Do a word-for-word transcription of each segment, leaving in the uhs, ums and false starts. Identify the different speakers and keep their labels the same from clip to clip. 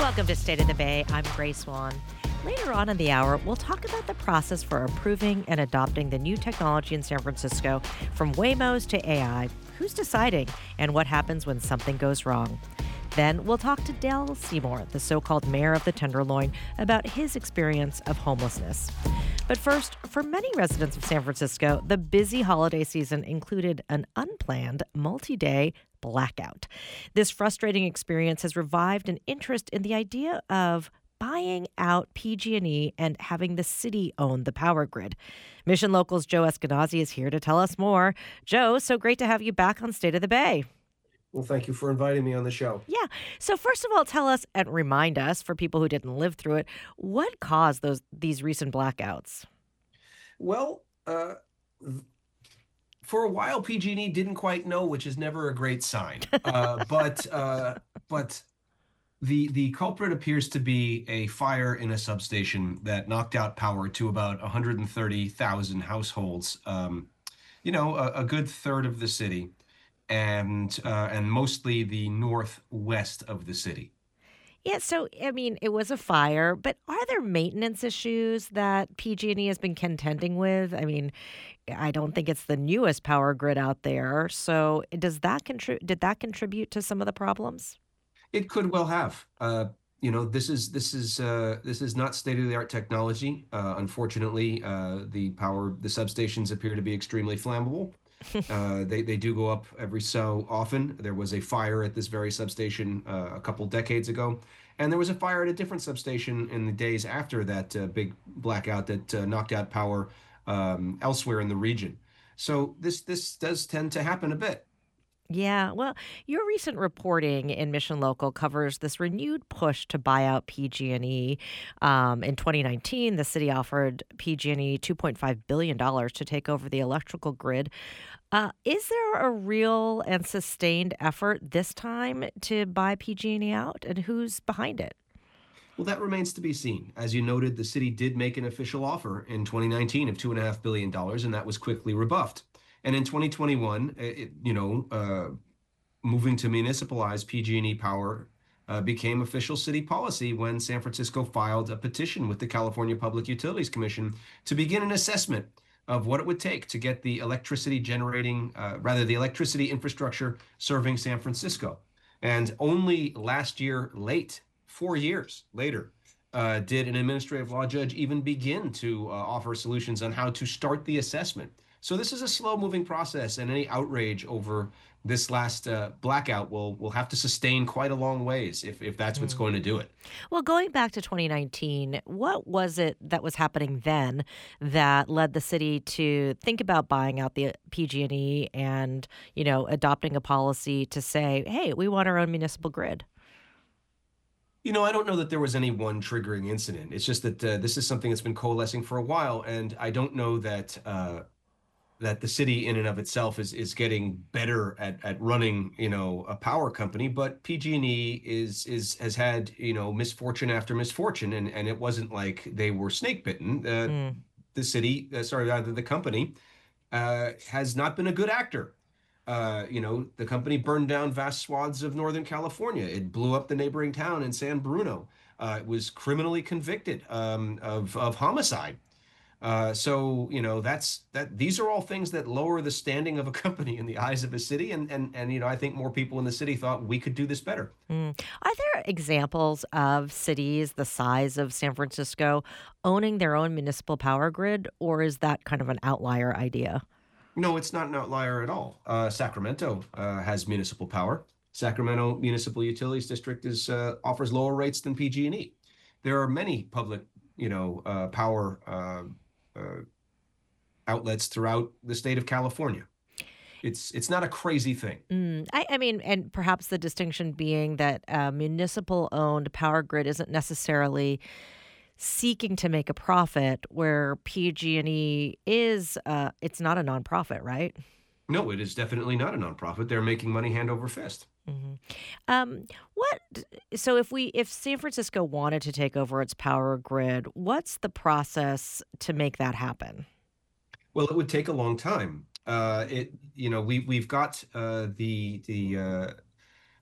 Speaker 1: Welcome to State of the Bay. I'm Grace Swan. Later on in the hour, we'll talk about the process for approving and adopting the new technology in San Francisco, from Waymos to A I. Who's deciding, and what happens when something goes wrong? Then we'll talk to Dale Seymour, the so-called mayor of the Tenderloin, about his experience of homelessness. But first, for many residents of San Francisco, the busy holiday season included an unplanned multi-day blackout. This frustrating experience has revived an interest in the idea of buying out P G and E and having the city own the power grid. Mission Local's Joe Eskenazi is here to tell us more. Joe, so great to have you back on State of the Bay.
Speaker 2: Well, thank you for inviting me on the show.
Speaker 1: Yeah. So first of all, tell us and remind us, for people who didn't live through it, what caused those these recent blackouts?
Speaker 2: Well, uh, for a while, P G and E didn't quite know, which is never a great sign. Uh, but uh, but the the culprit appears to be a fire in a substation that knocked out power to about one hundred thirty thousand households. Um, you know, a, a good third of the city, and uh, and mostly the northwest of the city.
Speaker 1: Yeah, so I mean, it was a fire, but are there maintenance issues that P G and E has been contending with? I mean, I don't think it's the newest power grid out there. So does that contribute? Did that contribute to some of the problems?
Speaker 2: It could well have. Uh, you know, this is this is uh, this is not state-of-the-art technology. Uh, unfortunately, uh, the power the substations appear to be extremely flammable. Uh, they they do go up every so often. There was a fire at this very substation uh, a couple decades ago, and there was a fire at a different substation in the days after that uh, big blackout that uh, knocked out power um, elsewhere in the region. So this this does tend to happen a bit.
Speaker 1: Yeah, well, your recent reporting in Mission Local covers this renewed push to buy out P G and E. Um, in twenty nineteen, the city offered P G and E two point five billion dollars to take over the electrical grid. Uh, is there a real and sustained effort this time to buy P G and E out, and who's behind it?
Speaker 2: Well, that remains to be seen. As you noted, the city did make an official offer in twenty nineteen of two and a half billion dollars, and that was quickly rebuffed. And in twenty twenty-one, it, you know, uh, moving to municipalize P G and E power uh, became official city policy when San Francisco filed a petition with the California Public Utilities Commission to begin an assessment of what it would take to get the electricity generating, uh, rather the electricity infrastructure serving San Francisco. And only last year, late, four years later, uh, did an administrative law judge even begin to uh, offer solutions on how to start the assessment. So this is a slow-moving process, and any outrage over this last uh, blackout will will have to sustain quite a long ways if if that's what's going to do it.
Speaker 1: Well, going back to twenty nineteen, what was it that was happening then that led the city to think about buying out the P G and E and, you know, adopting a policy to say, hey, we want our own municipal grid?
Speaker 2: You know, I don't know that there was any one triggering incident. It's just that uh, this is something that's been coalescing for a while, and I don't know that uh, that the city in and of itself is is getting better at at running, you know, a power company. But P G and E is is has had, you know, misfortune after misfortune, and and it wasn't like they were snake bitten. Uh,
Speaker 1: Mm.
Speaker 2: the city, uh, sorry, rather the company, uh, has not been a good actor. Uh, you know, the company burned down vast swaths of Northern California. It blew up the neighboring town in San Bruno. Uh, it was criminally convicted um, of of homicide. Uh, so, you know, that's that these are all things that lower the standing of a company in the eyes of a city. And, and, and, you know, I think more people in the city thought we could do this better.
Speaker 1: Mm. Are there examples of cities the size of San Francisco owning their own municipal power grid, or is that kind of an outlier idea?
Speaker 2: No, it's not an outlier at all. Uh, Sacramento uh, has municipal power. Sacramento Municipal Utilities District is uh, offers lower rates than P G and E. There are many public, you know, uh, power uh, uh, outlets throughout the state of California. It's it's not a crazy thing.
Speaker 1: Mm, I, I mean, and perhaps the distinction being that a municipal owned power grid isn't necessarily seeking to make a profit, where P G and E is, uh, it's not a nonprofit, right?
Speaker 2: No, it is definitely not a nonprofit. They're making money hand over fist.
Speaker 1: hmm Um, what? So if we, if San Francisco wanted to take over its power grid, what's the process to make that happen?
Speaker 2: Well, it would take a long time. Uh, it, you know, we we've got uh, the the uh,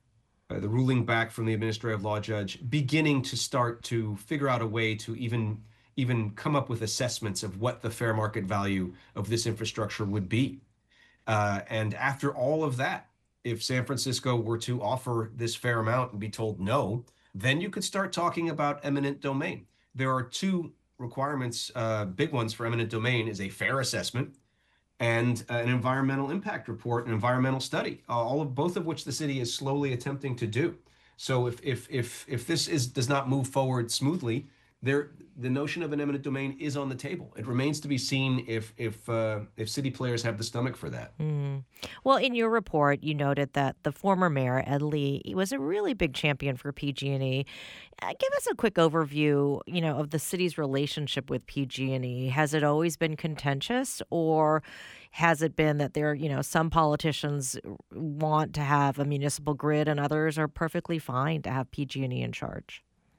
Speaker 2: uh, the ruling back from the administrative law judge, beginning to start to figure out a way to even even come up with assessments of what the fair market value of this infrastructure would be. Uh, and after all of that, if San Francisco were to offer this fair amount and be told no, then you could start talking about eminent domain. There are two requirements, uh, big ones for eminent domain is a fair assessment and uh, an environmental impact report, an environmental study, uh, all of both of which the city is slowly attempting to do. So if if if if this is does not move forward smoothly, there the notion of an eminent domain is on the table. It remains to be seen if if uh, if city players have the stomach for that.
Speaker 1: Mm. Well, in your report, you noted that the former mayor, Ed Lee, he was a really big champion for P G and E. Uh, give us a quick overview, you know, of the city's relationship with P G and E. Has it always been contentious, or has it been that there, you know, some politicians want to have a municipal grid and others are perfectly fine to have P G and E in charge?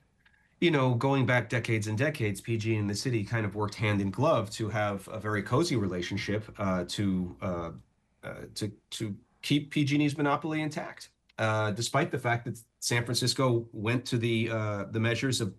Speaker 2: You know, going back decades and decades, P G and the city kind of worked hand in glove to have a very cozy relationship uh, to uh, uh, to to keep P G and E's monopoly intact, uh, despite the fact that San Francisco went to the uh, the measures of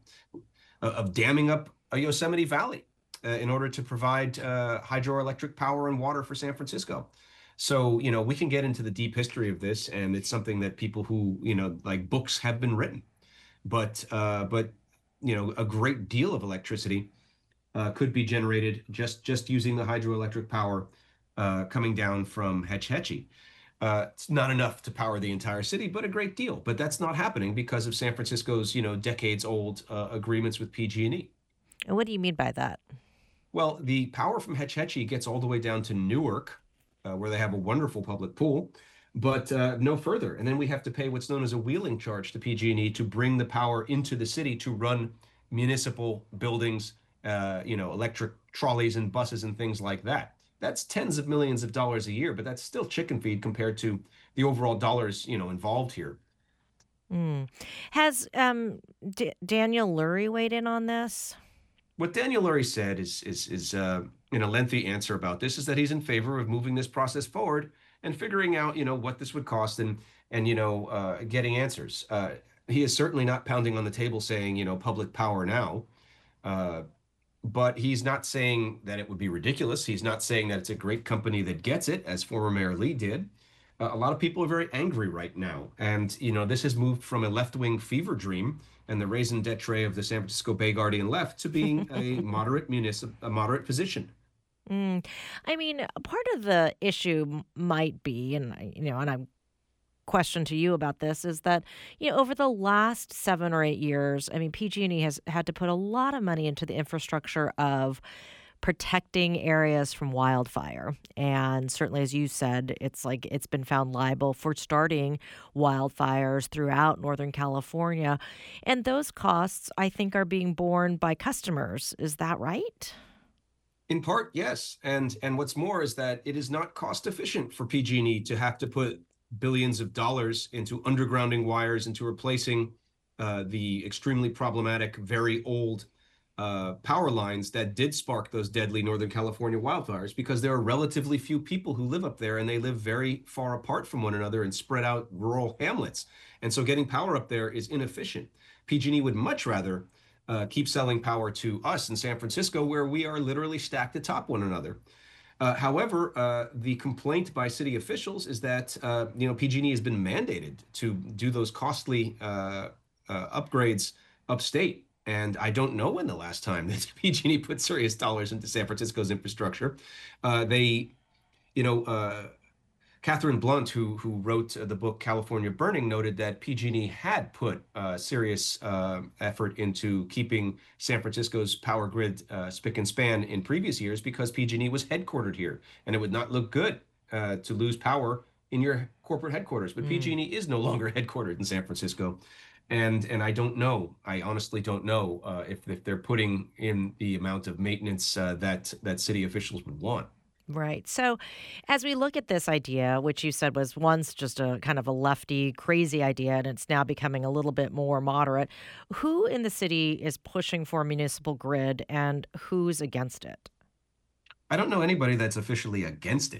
Speaker 2: of damming up a Yosemite Valley uh, in order to provide uh, hydroelectric power and water for San Francisco. So, you know, we can get into the deep history of this, and it's something that people who, you know, like books have been written. But uh, but you know, a great deal of electricity uh, could be generated just just using the hydroelectric power uh, coming down from Hetch Hetchy. Uh, it's not enough to power the entire city, but a great deal. But that's not happening because of San Francisco's, you know, decades-old uh, agreements with P G and E.
Speaker 1: And what do you mean by that?
Speaker 2: Well, the power from Hetch Hetchy gets all the way down to Newark, uh, where they have a wonderful public pool, but uh, no further. And then we have to pay what's known as a wheeling charge to P G and E to bring the power into the city to run municipal buildings, uh, you know, electric trolleys and buses and things like that. That's tens of millions of dollars a year, but that's still chicken feed compared to the overall dollars, you know, involved here.
Speaker 1: Mm. Has um, D- Daniel Lurie weighed in on this?
Speaker 2: What Daniel Lurie said is is is uh, in a lengthy answer about this is that he's in favor of moving this process forward and figuring out, you know, what this would cost and and you know uh, getting answers. Uh, he is certainly not pounding on the table saying, you know, public power now. Uh, but he's not saying that it would be ridiculous. He's not saying that it's a great company that gets it, as former Mayor Lee did. Uh, a lot of people are very angry right now, and you know this has moved from a left-wing fever dream and the raison d'etre of the San Francisco Bay Guardian left to being a moderate municip- a moderate position.
Speaker 1: Mm. I mean, part of the issue m- might be, and I- you know, and I'm question to you about this is that, you know, over the last seven or eight years, I mean, P G and E has had to put a lot of money into the infrastructure of protecting areas from wildfire. And certainly, as you said, it's like it's been found liable for starting wildfires throughout Northern California. And those costs, I think, are being borne by customers. Is that right?
Speaker 2: In part, yes. And and what's more is that it is not cost efficient for P G and E to have to put billions of dollars into undergrounding wires, into replacing uh, the extremely problematic, very old uh, power lines that did spark those deadly Northern California wildfires, because there are relatively few people who live up there and they live very far apart from one another in spread out rural hamlets. And so getting power up there is inefficient. P G and E would much rather uh, keep selling power to us in San Francisco, where we are literally stacked atop one another. Uh, however, uh, the complaint by city officials is that uh, you know P G and E has been mandated to do those costly uh, uh, upgrades upstate, and I don't know when the last time that P G and E put serious dollars into San Francisco's infrastructure. Uh, they, you know, uh, Catherine Blunt, who who wrote uh, the book California Burning, noted that P G and E had put uh, serious uh, effort into keeping San Francisco's power grid uh, spick and span in previous years because P G and E was headquartered here, and it would not look good uh, to lose power in your corporate headquarters. But
Speaker 1: Mm.
Speaker 2: P G and E is no longer headquartered in San Francisco, and and I don't know, I honestly don't know uh, if if they're putting in the amount of maintenance uh, that that city officials would want.
Speaker 1: Right. So, as we look at this idea, which you said was once just a kind of a lefty, crazy idea, and it's now becoming a little bit more moderate, who in the city is pushing for a municipal grid and who's against it?
Speaker 2: I don't know anybody that's officially against it.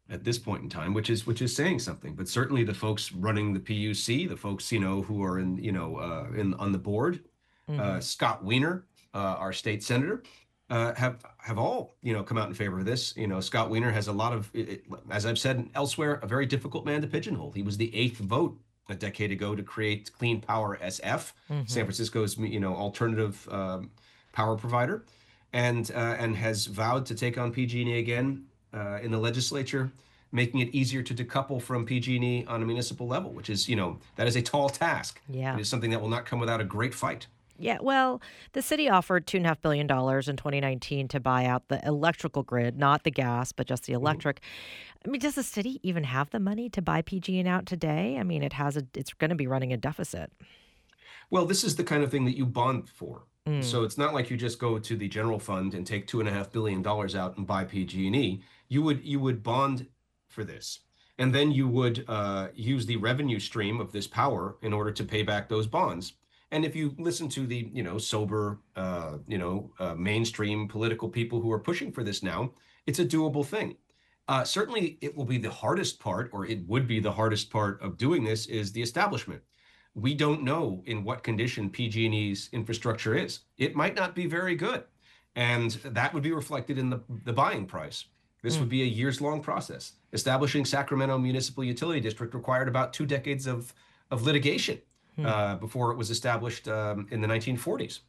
Speaker 2: at this point in time, which is which is saying something. But certainly the folks running the P U C, the folks you know who are in you know uh, in on the board,
Speaker 1: Mm-hmm.
Speaker 2: uh, Scott Wiener, uh, our state senator, uh, have have all you know come out in favor of this. You know, Scott Wiener has a lot of, it, as I've said elsewhere, a very difficult man to pigeonhole. He was the eighth vote a decade ago to create Clean Power S F,
Speaker 1: Mm-hmm.
Speaker 2: San Francisco's you know alternative um, power provider, and uh, and has vowed to take on P G and E again uh, in the legislature, making it easier to decouple from P G and E on a municipal level, which is, you know, that is a tall task.
Speaker 1: Yeah.
Speaker 2: It is something that will not come without a great fight.
Speaker 1: Yeah, well, the city offered two and a half billion dollars in twenty nineteen to buy out the electrical grid, not the gas, but just the
Speaker 2: Mhm.
Speaker 1: electric. I mean, does the city even have the money to buy P G and out today? I mean, it has a, it's going to be running a deficit.
Speaker 2: Well, this is the kind of thing that you bond for.
Speaker 1: Mm,
Speaker 2: So it's not like you just go to the general fund and take two and a half billion dollars out and buy P G and E. You would you would bond for this, and then you would uh, use the revenue stream of this power in order to pay back those bonds. And if you listen to the you know sober uh, you know uh, mainstream political people who are pushing for this now, it's a doable thing. Uh, certainly, it will be the hardest part, or it would be the hardest part of doing this, is the establishment. We don't know in what condition P G and E's infrastructure is. It might not be very good, and that would be reflected in the, the buying price. This
Speaker 1: mm,
Speaker 2: would be a years long process. Establishing Sacramento Municipal Utility District required about two decades of, of litigation
Speaker 1: mm.
Speaker 2: uh, before it was established um, in the nineteen forties.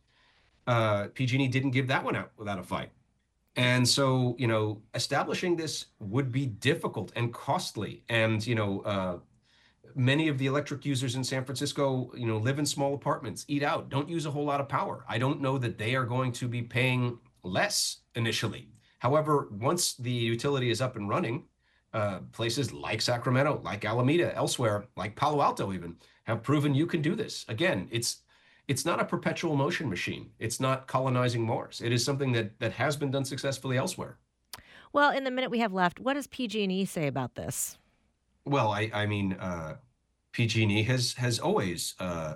Speaker 2: Uh, P G and E didn't give that one out without a fight. And so, you know, establishing this would be difficult and costly. And, you know, uh, many of the electric users in San Francisco, you know, live in small apartments, eat out, don't use a whole lot of power. I don't know that they are going to be paying less initially. However, once the utility is up and running, uh, places like Sacramento, like Alameda, elsewhere, like Palo Alto even, have proven you can do this. Again, it's it's not a perpetual motion machine. It's not colonizing Mars. It is something that that has been done successfully elsewhere.
Speaker 1: Well, in the minute we have left, what does P G and E say about this?
Speaker 2: Well, I I mean, uh, P G and E has has always uh,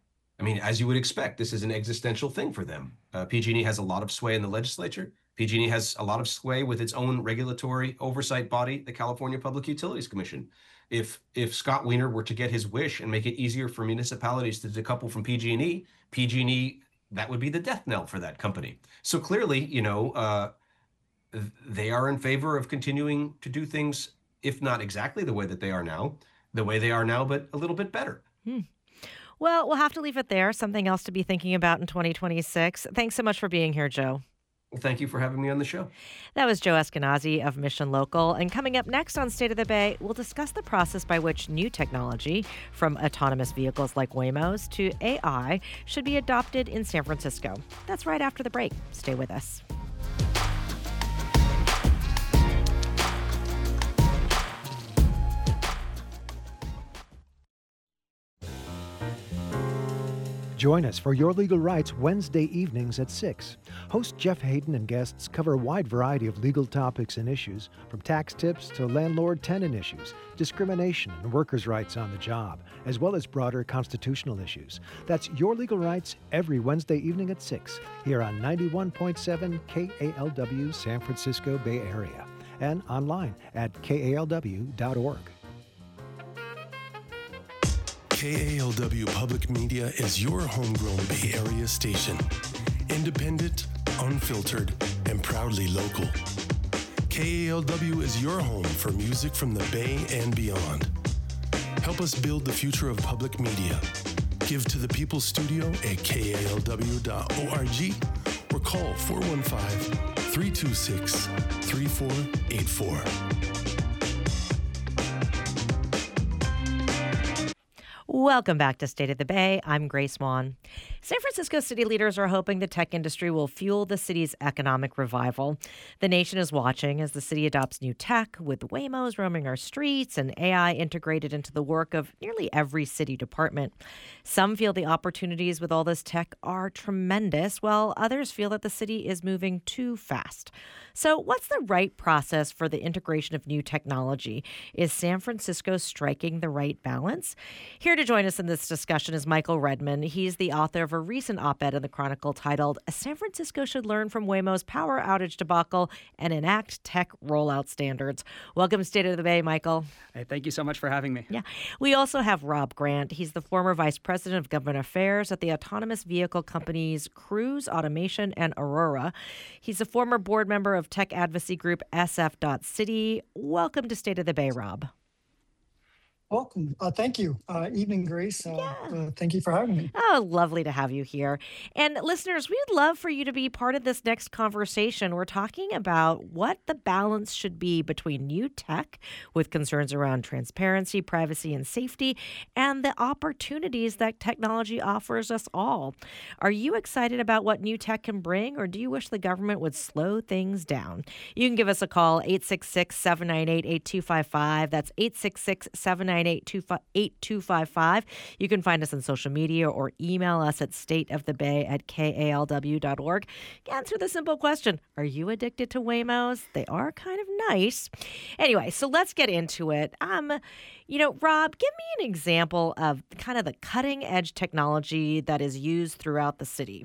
Speaker 2: I mean, as you would expect, this is an existential thing for them. Uh, P G and E has a lot of sway in the legislature. P G and E has a lot of sway with its own regulatory oversight body, the California Public Utilities Commission. If if Scott Wiener were to get his wish and make it easier for municipalities to decouple from P G and E, P G and E, that would be the death knell for that company. So clearly, you know, uh, they are in favor of continuing to do things, if not exactly the way that they are now, the way they are now, but a little bit better.
Speaker 1: Hmm. Well, we'll have to leave it there. Something else to be thinking about in twenty twenty-six. Thanks so much for being here, Joe.
Speaker 2: Well, thank you for having me on the show.
Speaker 1: That was Joe Eskenazi of Mission Local. And coming up next on State of the Bay, we'll discuss the process by which new technology, from autonomous vehicles like Waymo's to A I, should be adopted in San Francisco. That's right after the break. Stay with us.
Speaker 3: Join us for Your Legal Rights Wednesday evenings at six. Host Jeff Hayden and guests cover a wide variety of legal topics and issues, from tax tips to landlord-tenant issues, discrimination and workers' rights on the job, as well as broader constitutional issues. That's Your Legal Rights every Wednesday evening at six, here on ninety-one point seven K A L W San Francisco Bay Area, and online at K A L W dot org.
Speaker 4: K A L W Public Media is your homegrown Bay Area station. Independent, unfiltered, and proudly local. K A L W is your home for music from the Bay and beyond. Help us build the future of public media. Give to the People's Studio at K A L W dot org or call four one five, three two six, three four eight four.
Speaker 1: Welcome back to State of the Bay. I'm Grace Wan. San Francisco city leaders are hoping the tech industry will fuel the city's economic revival. The nation is watching as the city adopts new tech, with Waymos roaming our streets and A I integrated into the work of nearly every city department. Some feel the opportunities with all this tech are tremendous, while others feel that the city is moving too fast. So what's the right process for the integration of new technology? Is San Francisco striking the right balance? Here to join us in this discussion is Michael Redman. He's the author of a recent op-ed in the Chronicle titled San Francisco Should Learn from Waymo's Power Outage Debacle and Enact Tech Rollout Standards. Welcome to State of the Bay, Michael.
Speaker 5: Hey, thank you so much for having me.
Speaker 1: Yeah. We also have Rob Grant. He's the former vice president of government affairs at the autonomous vehicle companies Cruise Automation and Aurora. He's a former board member of tech advocacy group S F City. Welcome to State of the Bay, Rob.
Speaker 6: Welcome. Uh, thank you. Uh, evening, Grace. Uh,
Speaker 1: Yeah.
Speaker 6: uh, thank you for having me.
Speaker 1: Oh, lovely to have you here. And listeners, we'd love for you to be part of this next conversation. We're talking about what the balance should be between new tech with concerns around transparency, privacy, and safety, and the opportunities that technology offers us all. Are you excited about what new tech can bring, or do you wish the government would slow things down? You can give us a call, eight six six, seven nine eight, eight two five five. That's eight six six, seven nine eight, eight two five five. You can find us on social media or email us at stateofthebay at K A L W dot org. Answer the simple question, are you addicted to Waymos? They are kind of nice. Anyway, so let's get into it. Um, you know, Rob, give me an example of kind of the cutting edge technology that is used throughout the city.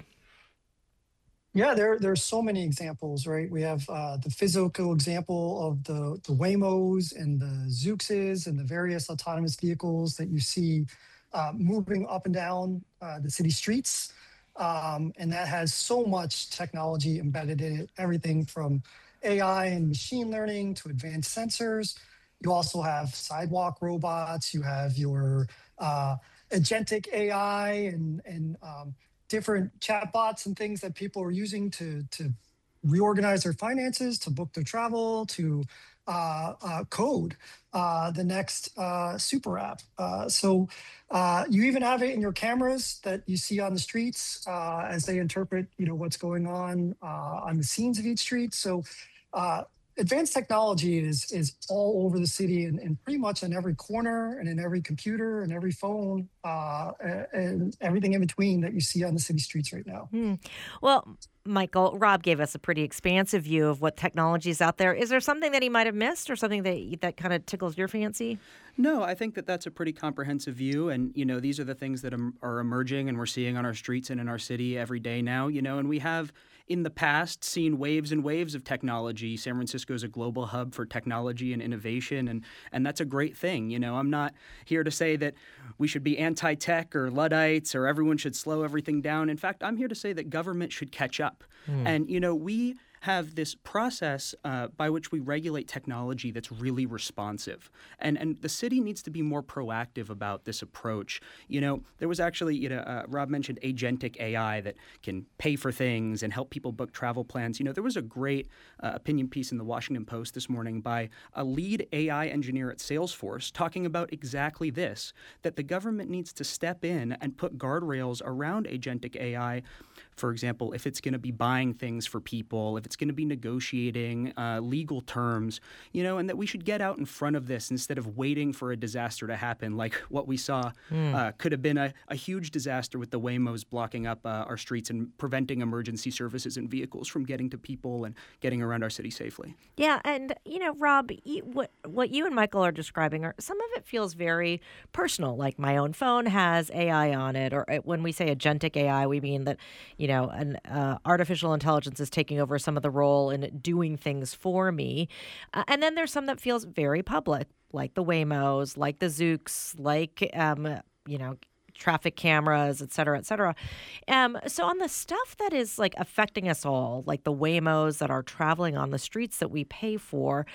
Speaker 6: Yeah, there there's so many examples, right? We have uh, the physical example of the, the Waymos and the Zooxes and the various autonomous vehicles that you see uh, moving up and down uh, the city streets. Um, and that has so much technology embedded in it, everything from A I and machine learning to advanced sensors. You also have sidewalk robots. You have your uh, agentic A I and, and um, different chatbots and things that people are using to, to reorganize their finances, to book their travel, to uh, uh, code uh, the next uh, super app. Uh, so uh, you even have it in your cameras that you see on the streets uh, as they interpret, you know, what's going on uh, on the scenes of each street. So uh, advanced technology is is all over the city and, and pretty much on every corner and in every computer and every phone uh, and everything in between that you see on the city streets right now.
Speaker 1: Hmm. Well, Michael, Rob gave us a pretty expansive view of what technology is out there. Is there something that he might have missed or something that that kind of tickles your fancy?
Speaker 5: No, I think that that's a pretty comprehensive view. And, you know, these are the things that am- are emerging and we're seeing on our streets and in our city every day now, you know, and we have in the past seen waves and waves of technology. San Francisco is a global hub for technology and innovation, and, and that's a great thing. You know, I'm not here to say that we should be anti-tech or Luddites or everyone should slow everything down. In fact, I'm here to say that government should catch up. Mm. And, you know, we have this process uh, by which we regulate technology that's really responsive. And and the city needs to be more proactive about this approach. You know, there was actually, you know, uh, Rob mentioned agentic A I that can pay for things and help people book travel plans. You know, there was a great uh, opinion piece in the Washington Post this morning by a lead A I engineer at Salesforce talking about exactly this, that the government needs to step in and put guardrails around agentic A I. For example, if it's going to be buying things for people, if it's going to be negotiating uh, legal terms, you know, and that we should get out in front of this instead of waiting for a disaster to happen, like what we saw mm. uh, could have been a, a huge disaster with the Waymos blocking up uh, our streets and preventing emergency services and vehicles from getting to people and getting around our city safely.
Speaker 1: Yeah, and, you know, Rob, you, what, what you and Michael are describing, are some of it feels very personal, like my own phone has A I on it, or when we say agentic A I, we mean that, you know, an uh, artificial intelligence is taking over some of the role in doing things for me. Uh, and then there's some that feels very public, like the Waymos, like the Zoox, like, um, you know, traffic cameras, et cetera, et cetera. Um, so on the stuff that is like affecting us all, like the Waymos that are traveling on the streets that we pay for,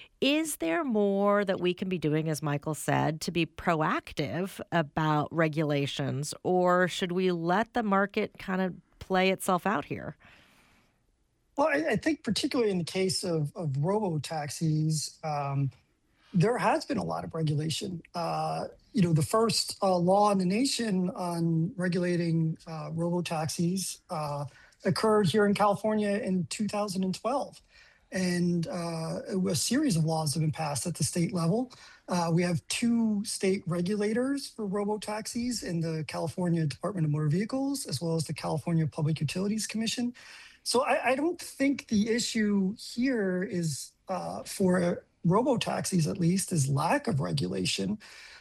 Speaker 1: is there more that we can be doing, as Michael said, to be proactive about regulations, or should we let the market kind of play itself out here?
Speaker 6: Well, I, I think particularly in the case of, of robo-taxis, um, there has been a lot of regulation. Uh, you know, the first uh, law in the nation on regulating uh, robo-taxis uh, occurred here in California in two thousand twelve. And uh, a series of laws have been passed at the state level. Uh, we have two state regulators for robo-taxis in the California Department of Motor Vehicles, as well as the California Public Utilities Commission. So I, I don't think the issue here is uh, for robo-taxis, at least, is lack of regulation.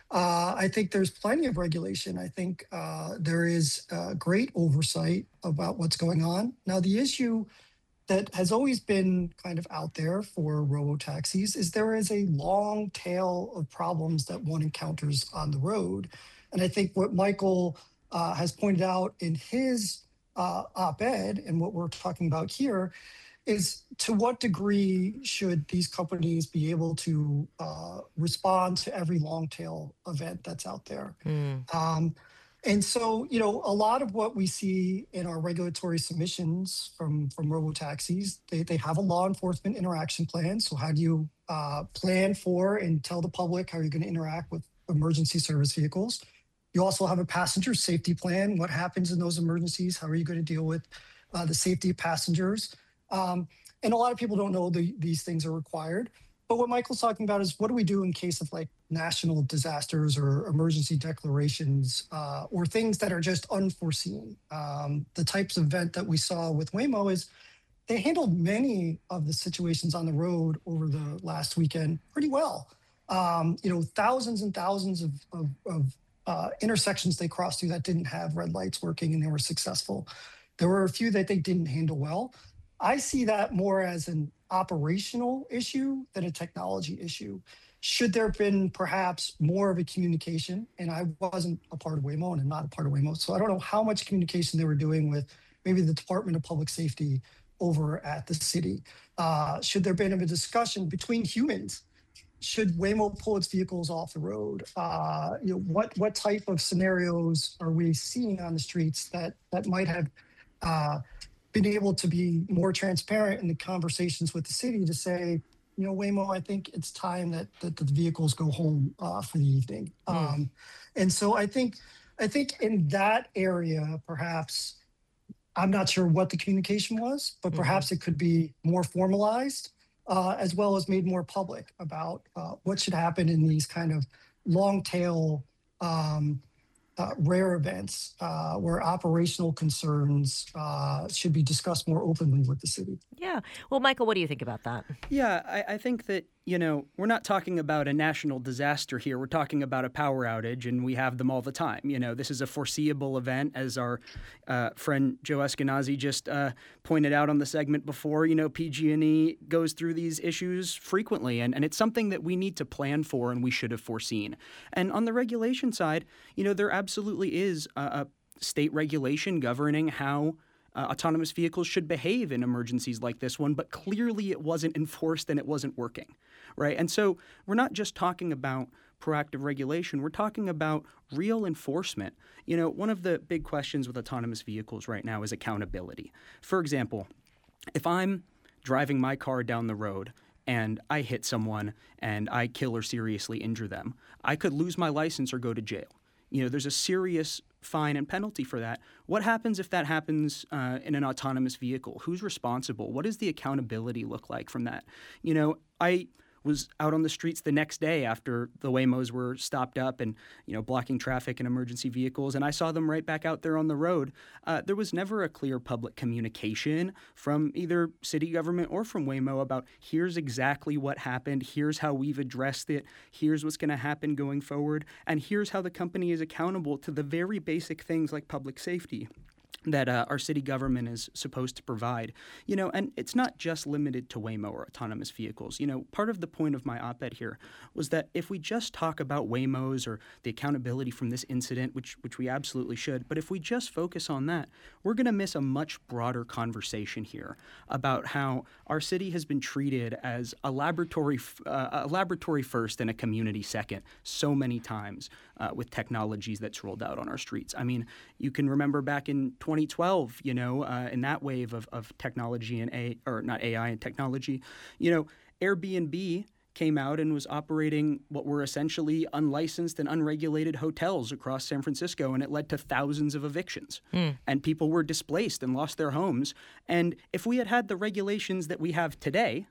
Speaker 6: Uh, I think there's plenty of regulation. I think uh, there is uh, great oversight about what's going on. Now, the issue that has always been kind of out there for robo-taxis is there is a long tail of problems that one encounters on the road. And I think what Michael uh, has pointed out in his uh, op-ed and what we're talking about here is to what degree should these companies be able to uh, respond to every long tail event that's out there?
Speaker 1: Mm.
Speaker 6: Um, and so, you know, a lot of what we see in our regulatory submissions from from robo-taxis, they, they have a law enforcement interaction plan. So how do you uh, plan for and tell the public how you're going to interact with emergency service vehicles? You also have a passenger safety plan. What happens in those emergencies? How are you going to deal with uh, the safety of passengers? Um, and a lot of people don't know the, these things are required. But what Michael's talking about is what do we do in case of like national disasters or emergency declarations uh, or things that are just unforeseen? Um, the types of event that we saw with Waymo is they handled many of the situations on the road over the last weekend pretty well. Um, you know, thousands and thousands of, of, of uh, intersections they crossed through that didn't have red lights working and they were successful. There were a few that they didn't handle well. I see that more as an operational issue than a technology issue. Should there have been perhaps more of a communication? And I wasn't a part of Waymo and I'm not a part of Waymo. So I don't know how much communication they were doing with maybe the Department of Public Safety over at the city. Uh, should there have been a discussion between humans? Should Waymo pull its vehicles off the road? Uh, you know, what what type of scenarios are we seeing on the streets that that might have uh, been able to be more transparent in the conversations with the city to say, you know, Waymo, I think it's time that that the vehicles go home uh, for the evening. Mm. Um, and so I think I think in that area, perhaps I'm not sure what the communication was, but perhaps mm-hmm. it could be more formalized. Uh, as well as made more public about uh, what should happen in these kind of long tail um, uh, rare events uh, where operational concerns uh, should be discussed more openly with the city.
Speaker 1: Yeah. Well, Michael, what do you think about that?
Speaker 5: Yeah, I, I think that, you know, we're not talking about a national disaster here. We're talking about a power outage, and we have them all the time. You know, this is a foreseeable event, as our uh, friend Joe Eskenazi just uh, pointed out on the segment before. You know, P G and E goes through these issues frequently, and, and it's something that we need to plan for and we should have foreseen. And on the regulation side, you know, there absolutely is a, a state regulation governing how Uh, autonomous vehicles should behave in emergencies like this one, but clearly it wasn't enforced and it wasn't working, right? And so we're not just talking about proactive regulation, we're talking about real enforcement. You know, one of the big questions with autonomous vehicles right now is accountability. For example, if I'm driving my car down the road and I hit someone and I kill or seriously injure them, I could lose my license or go to jail. You know, there's a serious fine and penalty for that. What happens if that happens uh, in an autonomous vehicle? Who's responsible? What does the accountability look like from that? You know, I was out on the streets the next day after the Waymos were stopped up and, you know, blocking traffic and emergency vehicles, and I saw them right back out there on the road. Uh, there was never a clear public communication from either city government or from Waymo about here's exactly what happened, here's how we've addressed it, here's what's going to happen going forward, and here's how the company is accountable to the very basic things like public safety that uh, our city government is supposed to provide. You know, and it's not just limited to Waymo or autonomous vehicles. You know, part of the point of my op-ed here was that if we just talk about Waymos or the accountability from this incident, which which we absolutely should, but if we just focus on that, we're going to miss a much broader conversation here about how our city has been treated as a laboratory, uh, a laboratory first and a community second so many times uh, with technologies that's rolled out on our streets. I mean, you can remember back in twenty twelve, you know, uh, in that wave of, of technology and A, or not A I and technology, you know, Airbnb came out and was operating what were essentially unlicensed and unregulated hotels across San Francisco, and it led to thousands of evictions. Mm. And people were displaced and lost their homes. And if we had had the regulations that we have today,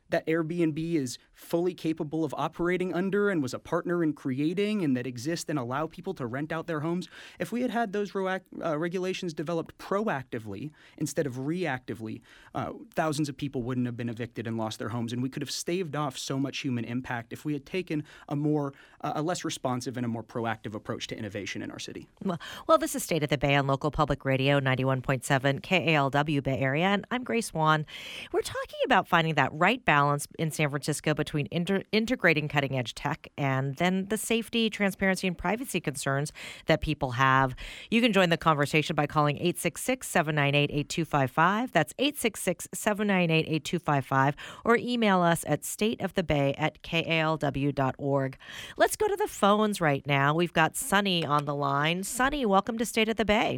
Speaker 5: that Airbnb is fully capable of operating under and was a partner in creating and that exist and allow people to rent out their homes, if we had had those roac- uh, regulations developed proactively instead of reactively, uh, thousands of people wouldn't have been evicted and lost their homes, and we could have staved off so much human impact if we had taken a more, uh, a less responsive and a more proactive approach to innovation in our city.
Speaker 1: Well, well, this is State of the Bay on local public radio, ninety-one point seven K A L W Bay Area, and I'm Grace Wan. We're talking about finding that right balance in San Francisco between inter- integrating cutting-edge tech and then the safety, transparency, and privacy concerns that people have. You can join the conversation by calling eight six six, seven nine eight, eight two five five. That's eight six six, seven nine eight, eight two five five, or email us at stateofthebay at K A L W dot org. Let's go to the phones right now. We've got Sunny on the line. Sunny, welcome to State of the Bay.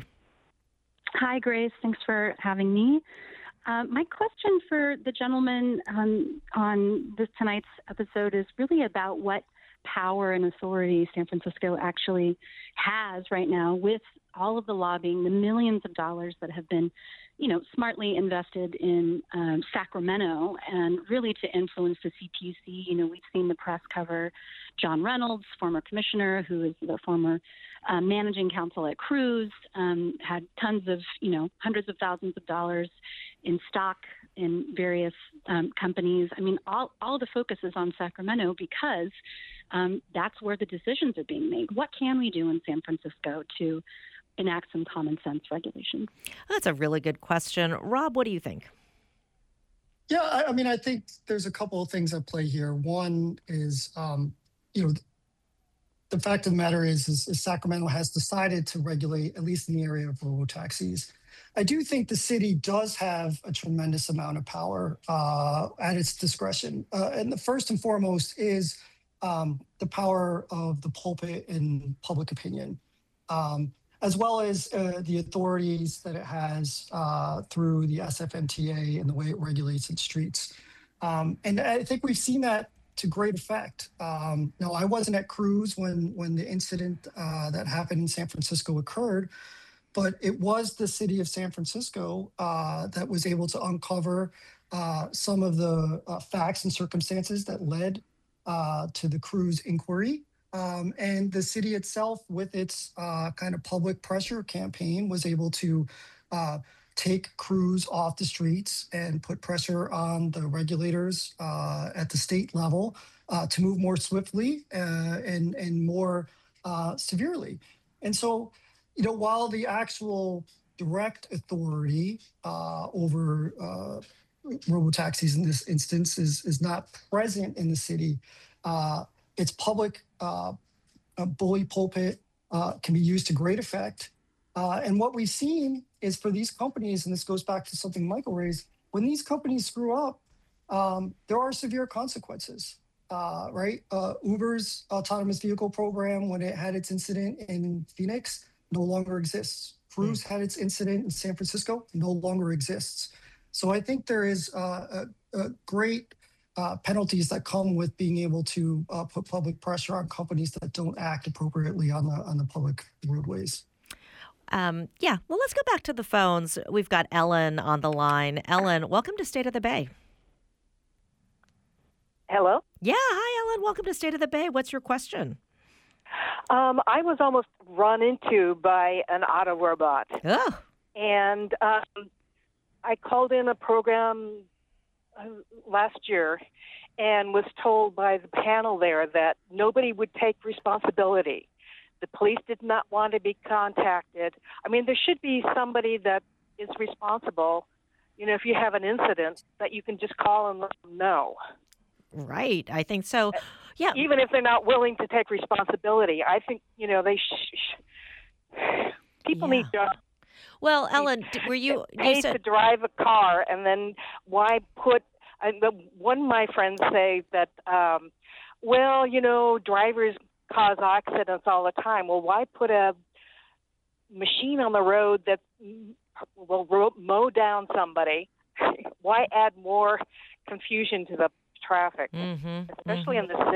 Speaker 7: Hi, Grace. Thanks for having me. Uh, my question for the gentleman um, on this tonight's episode is really about what power and authority San Francisco actually has right now with all of the lobbying, the millions of dollars that have been, you know, smartly invested in um, Sacramento and really to influence the C P U C. You know, we've seen the press cover John Reynolds, former commissioner, who is the former uh, managing counsel at Cruise, um, had tons of, you know, hundreds of thousands of dollars in stock in various um, companies. I mean, all, all the focus is on Sacramento because um, that's where the decisions are being made. What can we do in San Francisco to enact some common sense regulations?
Speaker 1: That's a really good question. Rob, what do you think?
Speaker 6: Yeah, I, I mean, I think there's a couple of things at play here. One is, um, you know, the fact of the matter is, is, is Sacramento has decided to regulate, at least in the area of robo-taxis. I do think the city does have a tremendous amount of power uh, at its discretion. Uh, and the first and foremost is um, the power of the pulpit and public opinion, um, as well as uh, the authorities that it has uh, through the S F M T A and the way it regulates its streets. Um, and I think we've seen that to great effect. Um, no, I wasn't at Cruise when, when the incident uh, that happened in San Francisco occurred, but it was the city of San Francisco uh, that was able to uncover uh, some of the uh, facts and circumstances that led uh, to the Cruise inquiry. Um, and the city itself, with its uh, kind of public pressure campaign, was able to uh, take Cruise off the streets and put pressure on the regulators uh, at the state level uh, to move more swiftly uh, and, and more uh, severely. And so, you know, while the actual direct authority uh, over uh, robo-taxis in this instance is, is not present in the city, uh, its public uh, bully pulpit uh, can be used to great effect. Uh, and what we've seen is for these companies, and this goes back to something Michael raised, when these companies screw up, um, there are severe consequences, uh, right? Uh, Uber's autonomous vehicle program, when it had its incident in Phoenix, no longer exists. Cruise mm. had its incident in San Francisco, no longer exists. So I think there is uh, a, a great uh, penalties that come with being able to uh, put public pressure on companies that don't act appropriately on the on the public roadways.
Speaker 1: Um, yeah, well, let's go back to the phones. We've got Ellen on the line. Ellen, welcome to State of the Bay.
Speaker 8: Hello?
Speaker 1: Yeah, hi, Ellen. Welcome to State of the Bay. What's your question?
Speaker 8: Um, I was almost run into by an auto robot.
Speaker 1: Oh.
Speaker 8: And um, I called in a program uh, last year and was told by the panel there that nobody would take responsibility. The police did not want to be contacted. I mean, there should be somebody that is responsible. You know, if you have an incident, that you can just call and let them know.
Speaker 1: Right. I think so. Yeah.
Speaker 8: Even if they're not willing to take responsibility, I think, you know, they sh- sh- people
Speaker 1: yeah.
Speaker 8: need jobs.
Speaker 1: Well, Ellen, were you
Speaker 8: paid
Speaker 1: you said-
Speaker 8: to drive a car, and then why put? And the, one of my friends say that, um, well, you know, drivers cause accidents all the time. Well, why put a machine on the road that will mow down somebody? Why add more confusion to the traffic,
Speaker 1: mm-hmm,
Speaker 8: especially
Speaker 1: mm-hmm.
Speaker 8: in the city?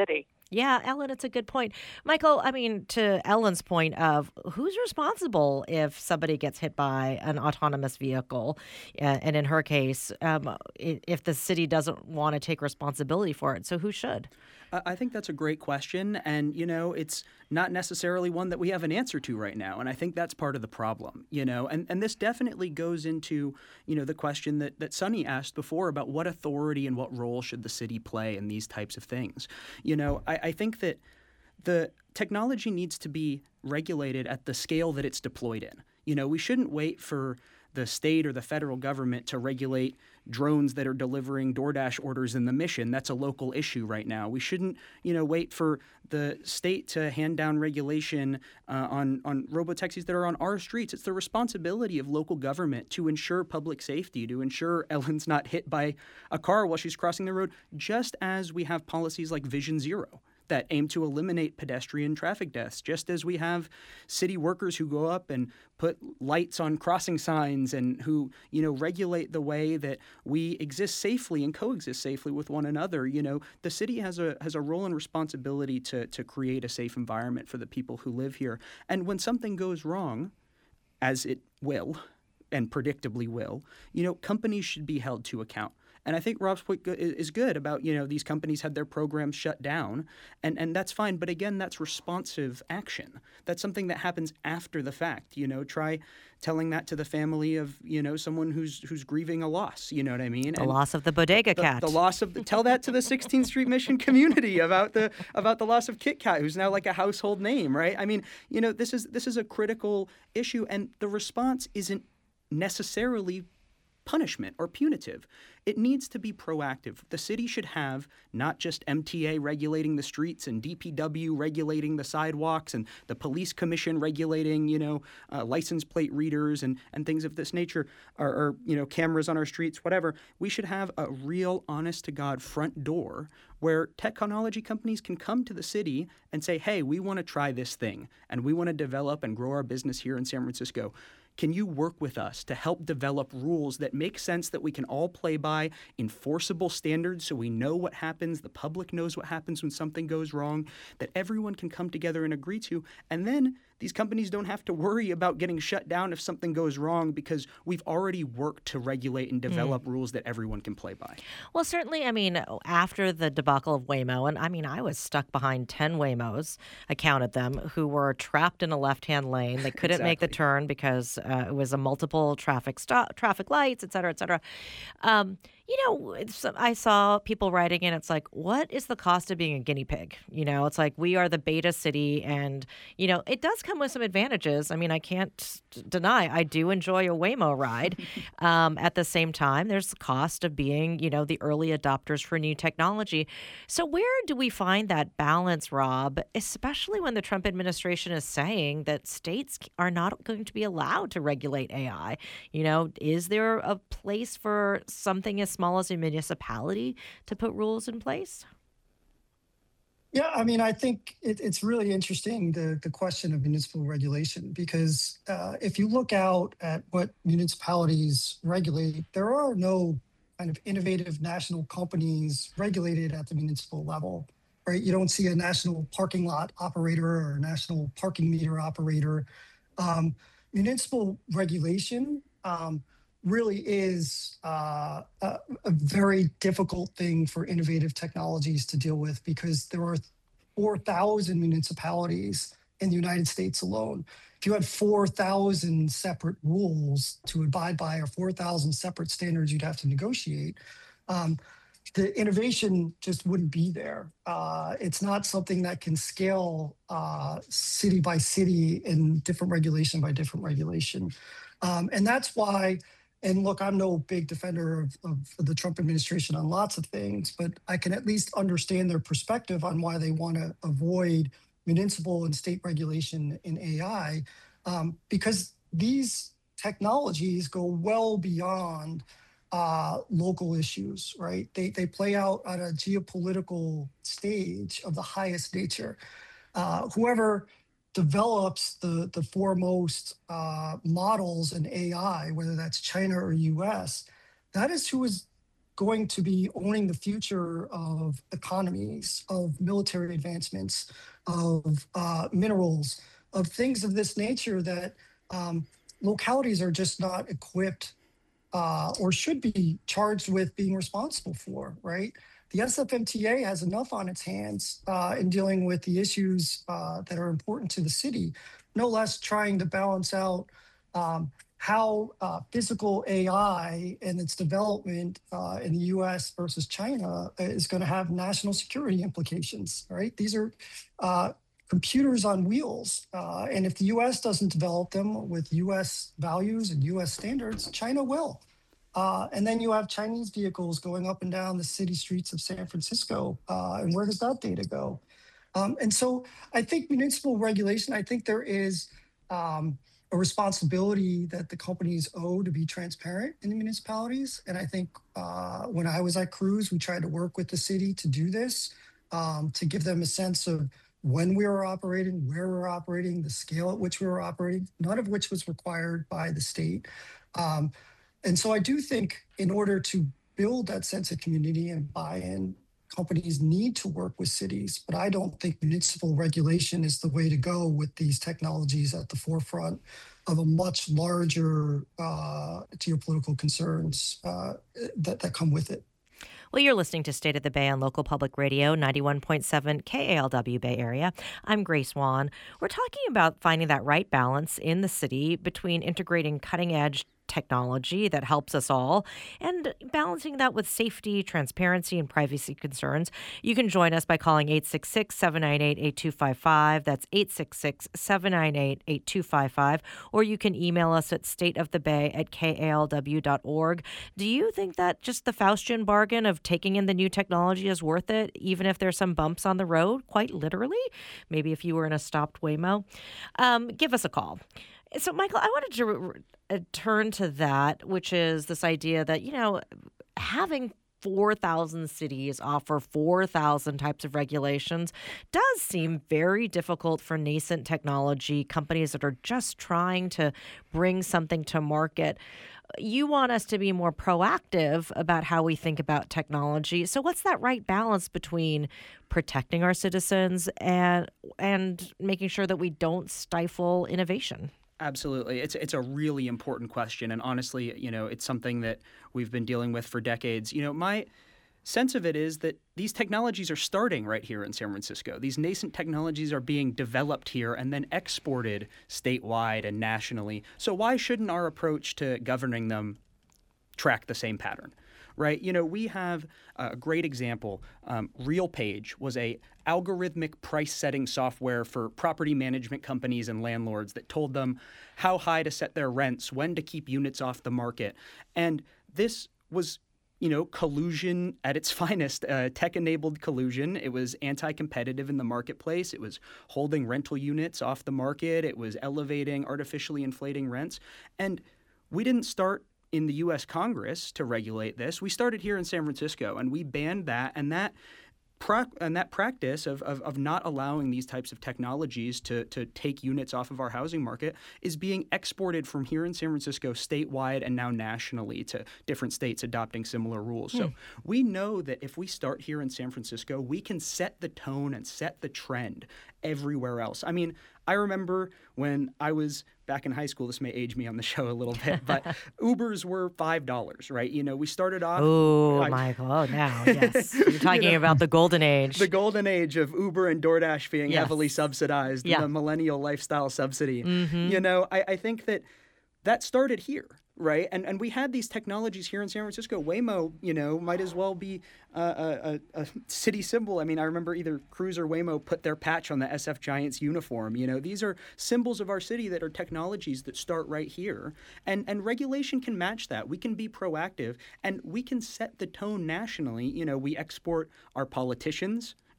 Speaker 1: Yeah, Ellen, it's a good point. Michael, I mean, to Ellen's point of who's responsible if somebody gets hit by an autonomous vehicle, uh, and in her case, um, i- if the city doesn't want to take responsibility for it, so who should?
Speaker 5: I I think that's a great question. And, you know, it's not necessarily one that we have an answer to right now. And I think that's part of the problem, you know. And, and this definitely goes into, you know, the question that, that Sunny asked before about what authority and what role should the city play in these types of things. You know, I, I think that the technology needs to be regulated at the scale that it's deployed in. You know, we shouldn't wait for the state or the federal government to regulate drones that are delivering DoorDash orders in the Mission. That's a local issue right now. We shouldn't, you know, wait for the state to hand down regulation uh, on on robotaxis that are on our streets. It's the responsibility of local government to ensure public safety, to ensure Ellen's not hit by a car while she's crossing the road, just as we have policies like Vision Zero that aim to eliminate pedestrian traffic deaths, just as we have city workers who go up and put lights on crossing signs and who, you know, regulate the way that we exist safely and coexist safely with one another. You know, the city has a has a role and responsibility to to create a safe environment for the people who live here. And when something goes wrong, as it will, and predictably will, you know, companies should be held to account. And I think Rob's point is good about, you know, these companies had their programs shut down, and, and that's fine. But again, that's responsive action. That's something that happens after the fact. You know, try telling that to the family of, you know, someone who's who's grieving a loss. You know what I mean?
Speaker 1: The
Speaker 5: And
Speaker 1: loss of the bodega
Speaker 5: the,
Speaker 1: cat.
Speaker 5: the loss of the, tell that to the sixteenth Street Mission community about the about the loss of Kit Kat, who's now like a household name, right? I mean, you know, this is this is a critical issue, and the response isn't necessarily punishment or punitive. It needs to be proactive. The city should have not just M T A regulating the streets and D P W regulating the sidewalks and the police commission regulating, you know, uh, license plate readers and, and things of this nature, or, or, you know, cameras on our streets, whatever. We should have a real honest-to-God front door where technology companies can come to the city and say, hey, we want to try this thing and we want to develop and grow our business here in San Francisco. Can you work with us to help develop rules that make sense, that we can all play by, enforceable standards so we know what happens, the public knows what happens when something goes wrong, that everyone can come together and agree to, and then these companies don't have to worry about getting shut down if something goes wrong because we've already worked to regulate and develop mm. rules that everyone can play by.
Speaker 1: Well, certainly, I mean, after the debacle of Waymo, and I mean, I was stuck behind ten Waymos, I counted them, who were trapped in a left-hand lane. They couldn't exactly. make the turn because uh, it was a multiple traffic stop, traffic lights, et cetera, et cetera. Um, you know, it's, I saw people writing in, it's like, what is the cost of being a guinea pig? You know, it's like, we are the beta city, and, you know, it does come with some advantages. I mean, I can't deny I do enjoy a Waymo ride. um, at the same time, there's the cost of being, you know, the early adopters for new technology. So where do we find that balance, Rob, especially when the Trump administration is saying that states are not going to be allowed to regulate A I? You know, is there a place for something as small as a municipality to put rules in place?
Speaker 6: Yeah, I mean, I think it, it's really interesting, the, the question of municipal regulation, because uh, if you look out at what municipalities regulate, there are no kind of innovative national companies regulated at the municipal level, right? You don't see a national parking lot operator or a national parking meter operator. Um, municipal regulation um, really is uh, a, a very difficult thing for innovative technologies to deal with, because there are four thousand municipalities in the United States alone. If you had four thousand separate rules to abide by, or four thousand separate standards you'd have to negotiate, um, the innovation just wouldn't be there. Uh, it's not something that can scale uh, city by city and different regulation by different regulation. Um, and that's why, and look, I'm no big defender of, of the Trump administration on lots of things, but I can at least understand their perspective on why they want to avoid municipal and state regulation in A I, um, because these technologies go well beyond uh, local issues, right? They, they play out on a geopolitical stage of the highest nature. Uh, whoever develops the, the foremost uh, models in A I, whether that's China or U S, that is who is going to be owning the future of economies, of military advancements, of uh, minerals, of things of this nature that um, localities are just not equipped uh, or should be charged with being responsible for, right? The S F M T A has enough on its hands uh, in dealing with the issues uh, that are important to the city, no less trying to balance out um, how uh, physical A I and its development uh, in the U S versus China is going to have national security implications, right? These are uh, computers on wheels. Uh, and if the U S doesn't develop them with U S values and U S standards, China will. Uh, and then you have Chinese vehicles going up and down the city streets of San Francisco. Uh, and where does that data go? Um, and so I think municipal regulation, I think there is um, a responsibility that the companies owe to be transparent in the municipalities. And I think uh, when I was at Cruise, we tried to work with the city to do this, um, to give them a sense of when we were operating, where we were operating, the scale at which we were operating, none of which was required by the state. Um, and so I do think in order to build that sense of community and buy-in, companies need to work with cities, but I don't think municipal regulation is the way to go with these technologies at the forefront of a much larger uh, geopolitical concerns uh, that, that come with it.
Speaker 1: Well, you're listening to State of the Bay on local public radio, ninety-one point seven K A L W Bay Area. I'm Grace Wan. We're talking about finding that right balance in the city between integrating cutting-edge technology that helps us all and balancing that with safety, transparency, and privacy concerns. You can join us by calling eight six six, seven nine eight, eight two five five. That's eight six six, seven nine eight, eight two five five. Or you can email us at stateofthebay at K A L W dot org. Do you think that just the Faustian bargain of taking in the new technology is worth it, even if there's some bumps on the road, quite literally? Maybe if you were in a stopped Waymo. Um, give us a call. So, Michael, I wanted to uh, turn to that, which is this idea that, you know, having four thousand cities offer four thousand types of regulations does seem very difficult for nascent technology companies that are just trying to bring something to market. You want us to be more proactive about how we think about technology. So what's that right balance between protecting our citizens and and making sure that we don't stifle innovation?
Speaker 5: Absolutely. It's it's a really important question. And honestly, you know, it's something that we've been dealing with for decades. You know, my sense of it is that these technologies are starting right here in San Francisco. These nascent technologies are being developed here and then exported statewide and nationally. So why shouldn't our approach to governing them track the same pattern? Right? You know, we have a great example. Um, RealPage was a algorithmic price-setting software for property management companies and landlords that told them how high to set their rents, when to keep units off the market. And this was, you know, collusion at its finest, uh, tech-enabled collusion. It was anti-competitive in the marketplace. It was holding rental units off the market. It was elevating, artificially inflating rents. And we didn't start in the U S Congress to regulate this. We started here in San Francisco, and we banned that. And that Pro- and that practice of, of of not allowing these types of technologies to to take units off of our housing market is being exported from here in San Francisco statewide and now nationally to different states adopting similar rules. Hmm. So we know that if we start here in San Francisco, we can set the tone and set the trend everywhere else. I mean, I remember when I was back in high school, this may age me on the show a little bit, but Ubers were five dollars, right? You know, we started off...
Speaker 1: Oh, Michael, oh, now, yes. You're talking you know, about the golden age.
Speaker 5: The golden age of Uber and DoorDash being
Speaker 1: yes.
Speaker 5: heavily subsidized,
Speaker 1: yeah.
Speaker 5: the millennial lifestyle subsidy.
Speaker 1: Mm-hmm.
Speaker 5: You know, I, I think that that started here. Right. And and we had these technologies here in San Francisco. Waymo, you know, might as well be uh, a, a city symbol. I mean, I remember either Cruise or Waymo put their patch on the S F Giants uniform. You know, these are symbols of our city that are technologies that start right here. And and regulation can match that. We can be proactive and we can set the tone nationally. You know, we export our politicians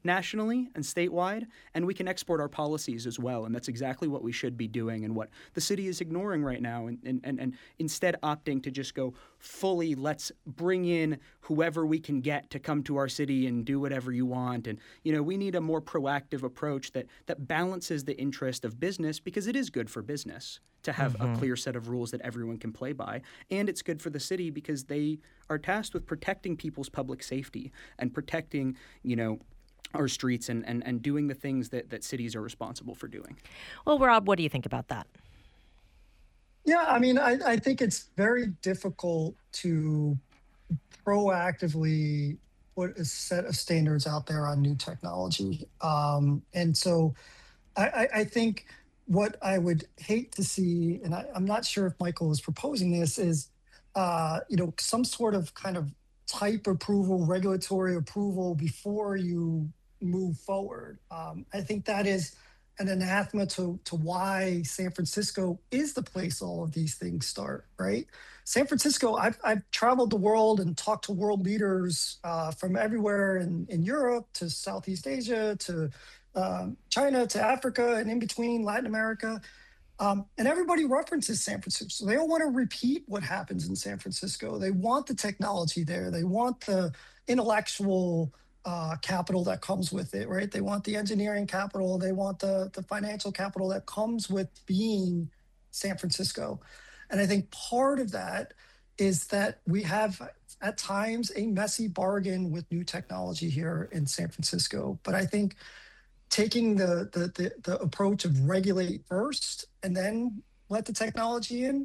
Speaker 5: nationally and statewide, and we can export our policies as well. And that's exactly what we should be doing and what the city is ignoring right now. And, and, and, and instead opting to just go fully, let's bring in whoever we can get to come to our city and do whatever you want. And, you know, we need a more proactive approach that, that balances the interest of business, because it is good for business to have mm-hmm. a clear set of rules that everyone can play by. And it's good for the city because they are tasked with protecting people's public safety and protecting, you know, our streets and, and, and doing the things that, that cities are responsible for doing.
Speaker 1: Well, Rob, what do you think about that?
Speaker 6: Yeah, I mean, I, I think it's very difficult to proactively put a set of standards out there on new technology. Um, and so I, I, I think what I would hate to see, and I, I'm not sure if Michael is proposing this, is, uh, you know, some sort of kind of type approval, regulatory approval before you move forward. Um, I think that is an anathema to, to why San Francisco is the place all of these things start, right? San Francisco, I've, I've traveled the world and talked to world leaders uh, from everywhere in, in Europe to Southeast Asia to um, China to Africa and in between Latin America. Um, and everybody references San Francisco. They don't want to repeat what happens in San Francisco. They want the technology there. They want the intellectual uh, capital that comes with it, right? They want the engineering capital. They want the, the financial capital that comes with being San Francisco. And I think part of that is that we have at times a messy bargain with new technology here in San Francisco. But I think taking the, the, the, the approach of regulate first and then let the technology in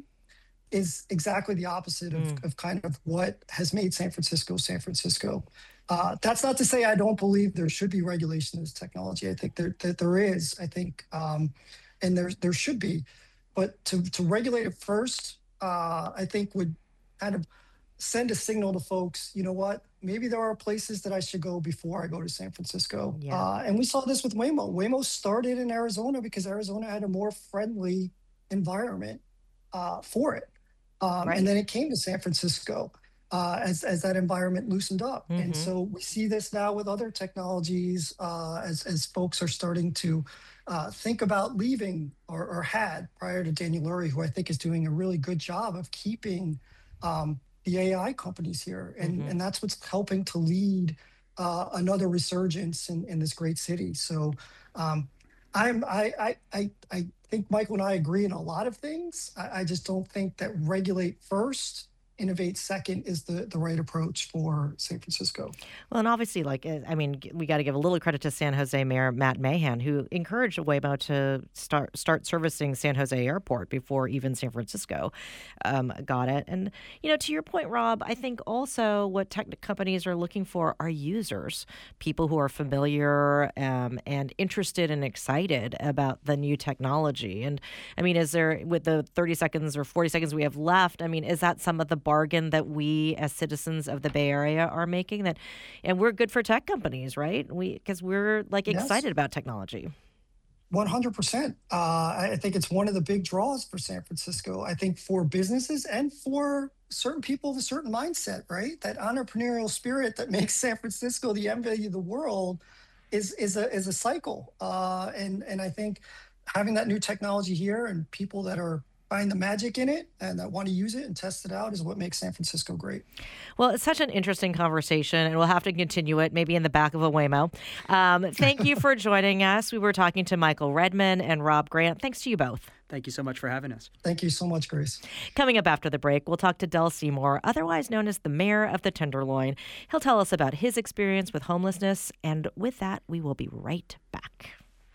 Speaker 6: is exactly the opposite of, mm. of kind of what has made San Francisco, San Francisco. Uh, that's not to say I don't believe there should be regulation of this technology. I think there, that there is, I think, um, and there, there should be. But to, to regulate it first, uh, I think would kind of send a signal to folks, you know what, maybe there are places that I should go before I go to San Francisco. Yeah. Uh, and we saw this with Waymo. Waymo started in Arizona because Arizona had a more friendly environment uh, for it. Um, right. And then it came to San Francisco uh, as, as that environment loosened up. Mm-hmm. And so we see this now with other technologies uh, as, as folks are starting to uh, think about leaving or, or had prior to Daniel Lurie, who I think is doing a really good job of keeping um, the A I companies here. And, mm-hmm. and that's what's helping to lead uh, another resurgence in, in this great city. So um, I'm, I, I, I, I think Michael and I agree in a lot of things. I, I just don't think that regulate first, innovate second is the, the right approach for San Francisco.
Speaker 1: Well, and obviously, like, I mean, we got to give a little credit to San Jose Mayor Matt Mahan, who encouraged Waymo to start start servicing San Jose Airport before even San Francisco um, got it. And, you know, to your point, Rob, I think also what tech companies are looking for are users, people who are familiar um, and interested and excited about the new technology. And, I mean, is there, with the thirty seconds or forty seconds we have left, I mean, is that some of the bargain that we as citizens of the Bay Area are making? That, and we're good for tech companies, right? We, because we're like excited yes. about technology.
Speaker 6: one hundred percent. Uh, I think it's one of the big draws for San Francisco. I think for businesses and for certain people of a certain mindset, right? That entrepreneurial spirit that makes San Francisco the envy of the world is is a is a cycle. Uh, and and I think having that new technology here and people that are find the magic in it and that want to use it and test it out is what makes San Francisco great.
Speaker 1: Well, it's such an interesting conversation, and we'll have to continue it maybe in the back of a Waymo. Um, thank you for joining us. We were talking to Michael Redman and Rob Grant. Thanks to you both.
Speaker 5: Thank you so much for having us.
Speaker 6: Thank you so much, Grace.
Speaker 1: Coming up after the break, we'll talk to Del Seymour, otherwise known as the mayor of the Tenderloin. He'll tell us about his experience with homelessness, and with that, we will be right back.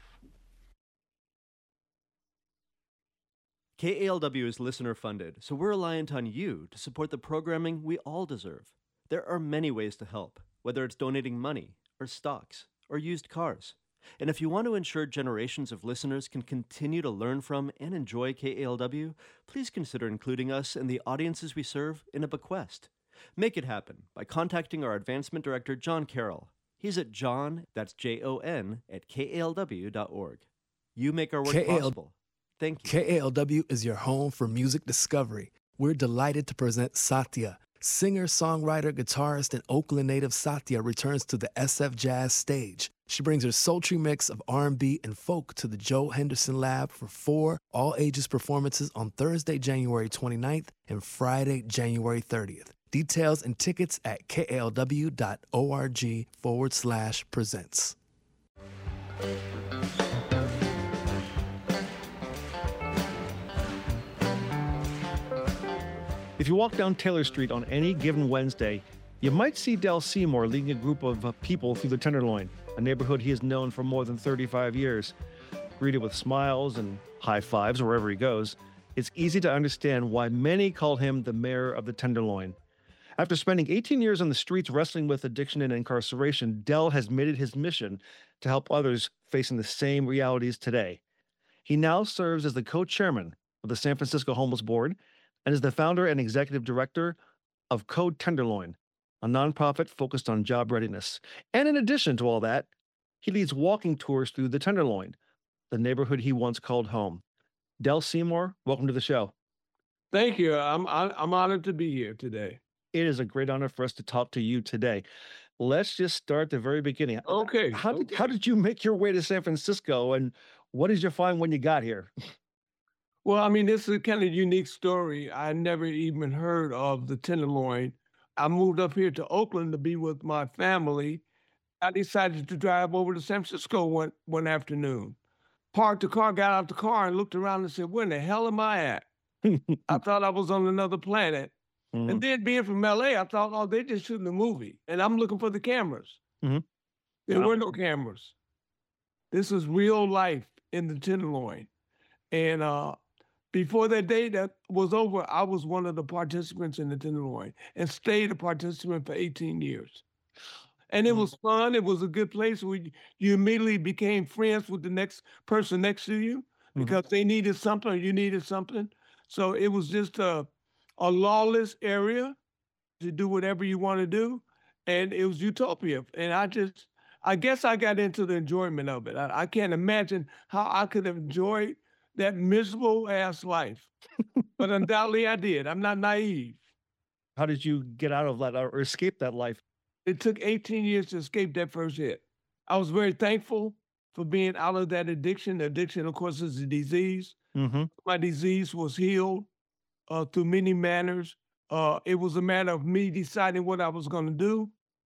Speaker 9: K A L W is listener-funded, so we're reliant on you to support the programming we all deserve. There are many ways to help, whether it's donating money, or stocks, or used cars. And if you want to ensure generations of listeners can continue to learn from and enjoy K A L W, please consider including us and the audiences we serve in a bequest. Make it happen by contacting our Advancement Director, John Carroll. He's at John, that's J O N, at K A L W dot org. You make our work
Speaker 10: K A L-
Speaker 9: possible. Thank you.
Speaker 10: K A L W is your home for music discovery. We're delighted to present Satya. Singer, songwriter, guitarist, and Oakland native Satya returns to the S F Jazz stage. She brings her sultry mix of R and B and folk to the Joe Henderson Lab for four all-ages performances on Thursday, January twenty-ninth and Friday, January thirtieth. Details and tickets at klw.org forward slash presents.
Speaker 11: If you walk down Taylor Street on any given Wednesday, you might see Del Seymour leading a group of uh, people through the Tenderloin, a neighborhood he has known for more than thirty-five years. Greeted with smiles and high fives wherever he goes, it's easy to understand why many call him the mayor of the Tenderloin. After spending eighteen years on the streets wrestling with addiction and incarceration, Del has made it his mission to help others facing the same realities today. He now serves as the co-chairman of the San Francisco Homeless Board and is the founder and executive director of Code Tenderloin, a nonprofit focused on job readiness. And in addition to all that, he leads walking tours through the Tenderloin, the neighborhood he once called home. Del Seymour, welcome to the show.
Speaker 12: Thank you. I'm I'm honored to be here today.
Speaker 11: It is a great honor for us to talk to you today. Let's just start at the very beginning.
Speaker 12: Okay.
Speaker 11: How did
Speaker 12: okay.
Speaker 11: how did you make your way to San Francisco, and what did you find when you got here?
Speaker 12: Well, I mean, this is a kind of unique story. I never even heard of the Tenderloin. I moved up here to Oakland to be with my family. I decided to drive over to San Francisco one, one afternoon. Parked the car, got out the car, and looked around and said, where in the hell am I at? I thought I was on another planet. Mm-hmm. And then being from L A, I thought, oh, they're just shooting a movie. And I'm looking for the cameras. Mm-hmm. There wow. were no cameras. This was real life in the Tenderloin. And uh, before that day that was over, I was one of the participants in the Tenderloin and stayed a participant for eighteen years. And it mm-hmm. was fun. It was a good place where you immediately became friends with the next person next to you because mm-hmm. they needed something or you needed something. So it was just a, a lawless area to do whatever you want to do. And it was utopia. And I just, I guess I got into the enjoyment of it. I, I can't imagine how I could have enjoyed that miserable ass life. But undoubtedly I did. I'm not naive.
Speaker 11: How did you get out of that or escape that life?
Speaker 12: It took eighteen years to escape that first hit. I was very thankful for being out of that addiction. Addiction, of course, is a disease. Mm-hmm. My disease was healed uh, through many manners. Uh, it was a matter of me deciding what I was going to do.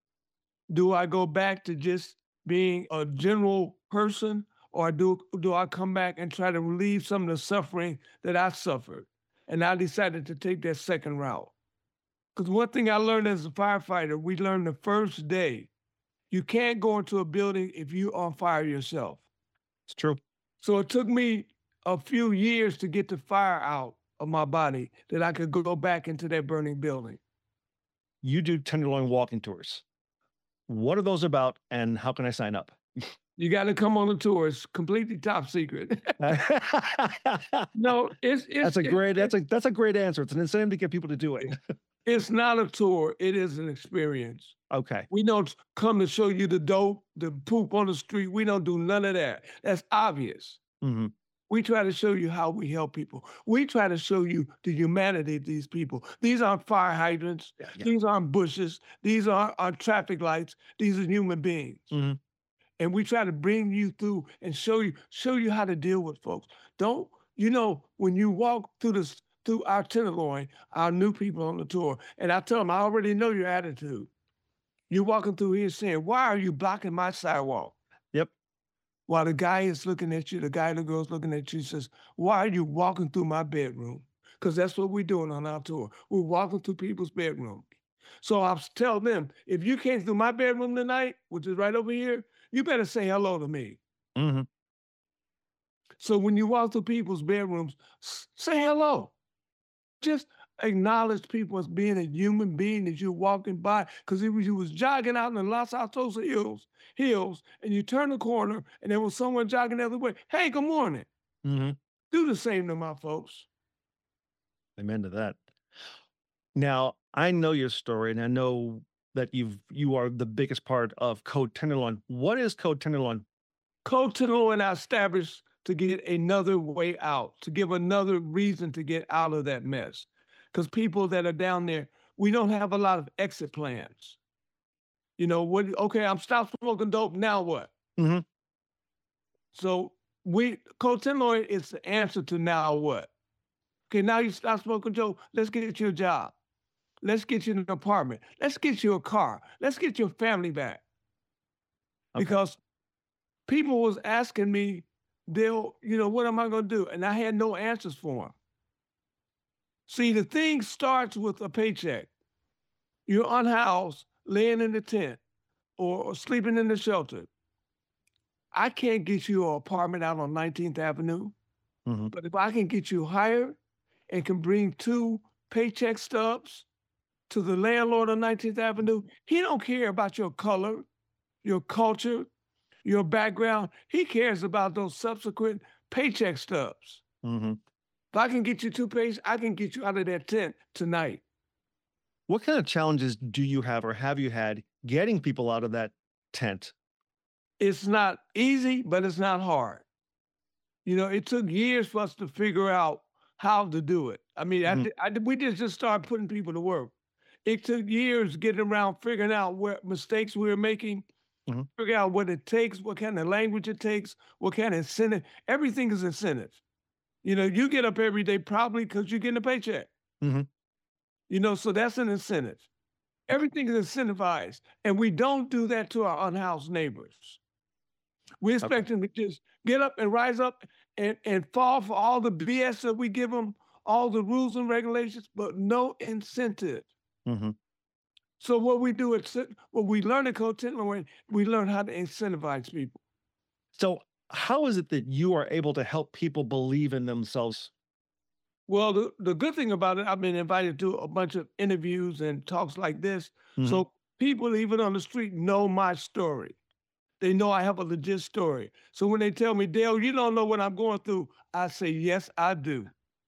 Speaker 12: Do I go back to just being a general person, or do, do I come back and try to relieve some of the suffering that I suffered? And I decided to take that second route. Because one thing I learned as a firefighter, we learned the first day, you can't go into a building if you're on fire yourself.
Speaker 11: It's true.
Speaker 12: So it took me a few years to get the fire out of my body that I could go back into that burning building.
Speaker 11: You do Tenderloin walking tours. What are those about, and how can I sign up?
Speaker 12: You got to come on the tour. It's completely top secret. No, it's, it's
Speaker 11: that's a great
Speaker 12: it's,
Speaker 11: that's a that's a great answer. It's an incentive to get people to do it.
Speaker 12: It's not a tour. It is an experience.
Speaker 11: Okay.
Speaker 12: We don't come to show you the dope, the poop on the street. We don't do none of that. That's obvious. Mm-hmm. We try to show you how we help people. We try to show you the humanity of these people. These aren't fire hydrants. Yeah, yeah. These aren't bushes. These aren't, aren't traffic lights. These are human beings. Mm-hmm. And we try to bring you through and show you show you how to deal with folks. Don't, you know, when you walk through this, through our Tenderloin, our new people on the tour, and I tell them, I already know your attitude. You're walking through here saying, why are you blocking my sidewalk?
Speaker 11: Yep.
Speaker 12: While the guy is looking at you, the guy and the girl's looking at you, says, why are you walking through my bedroom? Because that's what we're doing on our tour. We're walking through people's bedrooms. So I'll tell them, if you came through my bedroom tonight, which is right over here, you better say hello to me. Mm-hmm. So when you walk through people's bedrooms, say hello. Just acknowledge people as being a human being as you're walking by. Because if you was jogging out in the Los Altos Hills, hills, and you turn the corner and there was someone jogging the other way, hey, good morning. Mm-hmm. Do the same to my folks.
Speaker 11: Amen to that. Now, I know your story, and I know that you've you are the biggest part of Code Tenderloin. What is Code Tenderloin?
Speaker 12: Code Tenderloin I established to get another way out, to give another reason to get out of that mess. Because people that are down there, we don't have a lot of exit plans. You know, what? Okay, I'm stopped smoking dope, now what?
Speaker 11: Mm-hmm.
Speaker 12: So we, co-tenderloin is the answer to now what? Okay, now you stop smoking, Joe. Let's get you a job. Let's get you an apartment. Let's get you a car. Let's get your family back.
Speaker 11: Okay.
Speaker 12: Because people was asking me, they'll, you know, what am I going to do? And I had no answers for them. See, the thing starts with a paycheck. You're unhoused, laying in the tent, or, or sleeping in the shelter. I can't get you an apartment out on nineteenth Avenue,
Speaker 11: Mm-hmm.
Speaker 12: but if I can get you hired and can bring two paycheck stubs to the landlord on nineteenth Avenue, he don't care about your color, your culture, your background. He cares about those subsequent paycheck stubs.
Speaker 11: Mm-hmm.
Speaker 12: If I can get you two pays, I can get you out of that tent tonight.
Speaker 11: What kind of challenges do you have or have you had getting people out of that tent?
Speaker 12: It's not easy, but it's not hard. You know, it took years for us to figure out how to do it. I mean,
Speaker 11: Mhm.
Speaker 12: I, di- I, di- we didn't just start putting people to work. It took years getting around figuring out what mistakes we were making,
Speaker 11: Mhm.
Speaker 12: figuring out what it takes, what kind of language it takes, what kind of incentive. Everything is incentive. You know, you get up every day probably because you're getting a paycheck.
Speaker 11: Mhm.
Speaker 12: You know, so that's an incentive. Everything is incentivized, and we don't do that to our unhoused neighbors. We expect them to just get up and rise up and, and fall for all the B S that we give them, all the rules and regulations, but no incentive.
Speaker 11: Mm-hmm.
Speaker 12: So what we do at Cit- what we learn at co-tenderloin, we learn how to incentivize people.
Speaker 11: So how is it that you are able to help people believe in themselves?
Speaker 12: Well, the, the good thing about it, I've been invited to a bunch of interviews and talks like this.
Speaker 11: Mhm.
Speaker 12: So people, even on the street, know my story. They know I have a legit story. So when they tell me, Dale, you don't know what I'm going through, I say, yes, I do.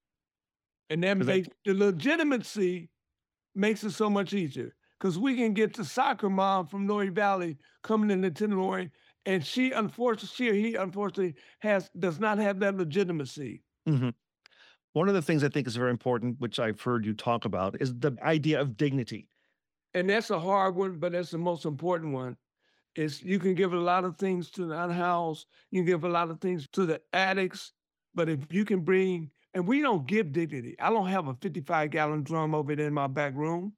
Speaker 12: And then
Speaker 11: Is
Speaker 12: they,
Speaker 11: that-
Speaker 12: the legitimacy makes it so much easier because we can get the soccer mom from Noe Valley coming into Tenderloin, and she unfortunately, she or he unfortunately has does not have that legitimacy.
Speaker 11: Mhm. One of the things I think is very important, which I've heard you talk about, is the idea of dignity.
Speaker 12: And that's a hard one, but that's the most important one. Is you can give a lot of things to the unhoused, you can give a lot of things to the addicts, but if you can bring, and we don't give dignity. I don't have a fifty-five gallon drum over there in my back room.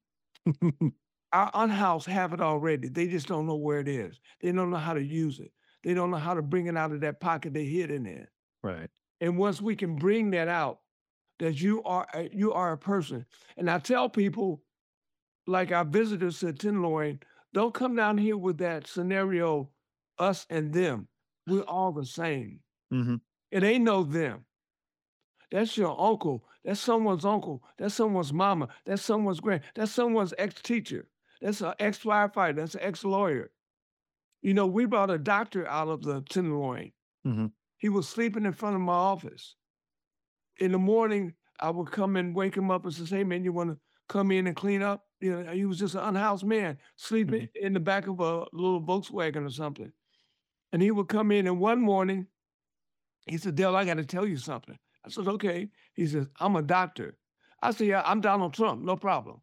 Speaker 12: Our unhoused have it already. They just don't know where it is. They don't know how to use it. They don't know how to bring it out of that pocket they hid in there.
Speaker 11: Right.
Speaker 12: And once we can bring that out, that you are a, you are a person. And I tell people, like our visitors at Tenderloin, don't come down here with that scenario, us and them. We're all the same.
Speaker 11: Mm-hmm.
Speaker 12: It ain't no them. That's your uncle. That's someone's uncle. That's someone's mama. That's someone's grand. That's someone's ex-teacher. That's an ex-firefighter. That's an ex-lawyer. You know, we brought a doctor out of the Tenderloin.
Speaker 11: Mm-hmm.
Speaker 12: He was sleeping in front of my office. In the morning, I would come and wake him up and say, hey, man, you want to come in and clean up? You know, he was just an unhoused man sleeping
Speaker 11: Mm-hmm.
Speaker 12: in the back of a little Volkswagen or something. And he would come in, and one morning, he said, Dale, I got to tell you something. I said, okay. He says, I'm a doctor. I said, yeah, I'm Donald Trump, no problem.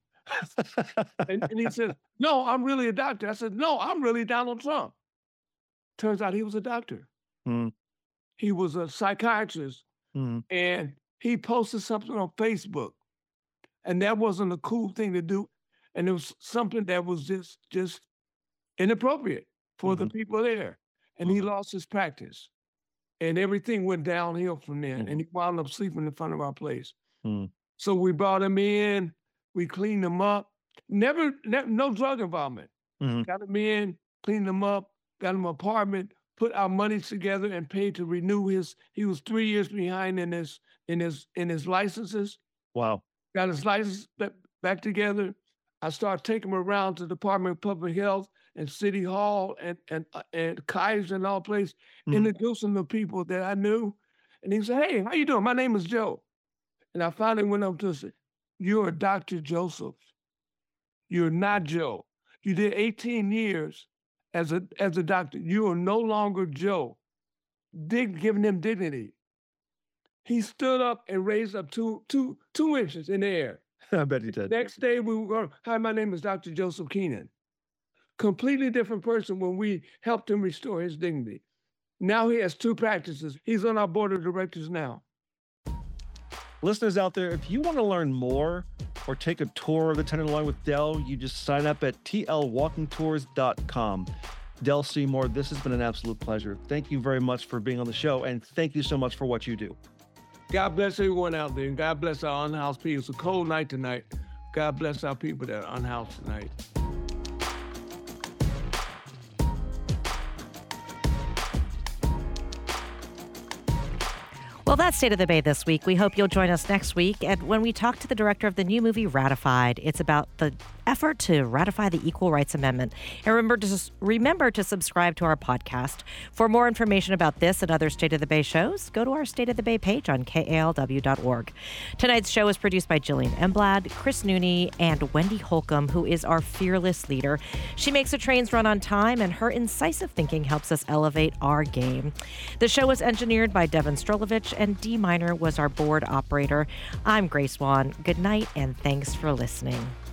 Speaker 12: and, and he said, no, I'm really a doctor. I said, no, I'm really Donald Trump. Turns out he was a doctor.
Speaker 11: Mm-hmm.
Speaker 12: He was a psychiatrist,
Speaker 11: Mm-hmm.
Speaker 12: and he posted something on Facebook. And that wasn't a cool thing to do. And it was something that was just, just inappropriate for the
Speaker 11: Mm-hmm.
Speaker 12: people there. And he lost his practice. And everything went downhill from there.
Speaker 11: Mhm.
Speaker 12: And he wound up sleeping in front of our place.
Speaker 11: Mm.
Speaker 12: So we brought him in, we cleaned him up. Never, ne- no drug involvement.
Speaker 11: Mhm.
Speaker 12: Got him in, cleaned him up, got him an apartment, put our money together and paid to renew his, he was three years behind in his, in his, in his licenses.
Speaker 11: Wow.
Speaker 12: Got his license ba- back together. I started taking him around to the Department of Public Health and City Hall and and uh, and Kaiser and all places,
Speaker 11: Mhm.
Speaker 12: introducing the people that I knew. And he said, hey, how you doing? My name is Joe. And I finally went up to him and said, you're Doctor Joseph. You're not Joe. You did eighteen years as a as a doctor. You are no longer Joe. Dig, giving him dignity. He stood up and raised up two, two, two inches in the air.
Speaker 11: I bet he did.
Speaker 12: Next day, we were going, hi, my name is Doctor Joseph Keenan. completely different person when we helped him restore his dignity. Now he has two practices. He's on our board of directors now.
Speaker 11: Listeners out there, if you want to learn more or take a tour of the Tenderloin with Del, you just sign up at T L walking tours dot com. Del Seymour, this has been an absolute pleasure. Thank you very much for being on the show, and thank you so much for what you do.
Speaker 12: God bless everyone out there, and God bless our unhoused people. It's a cold night tonight. God bless our people that are unhoused tonight.
Speaker 1: Well, that's State of the Bay this week. We hope you'll join us next week and when we talk to the director of the new movie Ratified. It's about the effort to ratify the Equal Rights Amendment. And remember to remember to subscribe to our podcast. For more information about this and other State of the Bay shows, go to our State of the Bay page on K A L W dot org. Tonight's show is produced by Jillian Emblad, Chris Nooney, and Wendy Holcomb, who is our fearless leader. She makes the trains run on time, and her incisive thinking helps us elevate our game. The show was engineered by Devin Strolovich, and D Minor was our board operator. I'm Grace Wan. Good night, and thanks for listening.